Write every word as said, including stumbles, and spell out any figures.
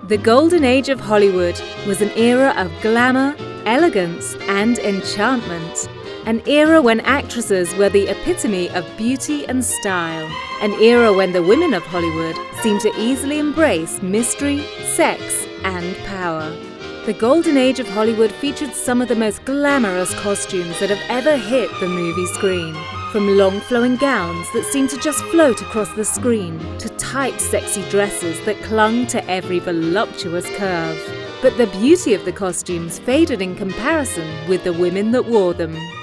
The golden age of Hollywood was an era of glamour, elegance, and enchantment. An era when actresses were the epitome of beauty and style. An era when the women of Hollywood seemed to easily embrace mystery, sex, and power. The golden age of Hollywood featured some of the most glamorous costumes that have ever hit the movie screen. From long flowing gowns that seemed to just float across the screen, to tight sexy dresses that clung to every voluptuous curve. But the beauty of the costumes faded in comparison with the women that wore them.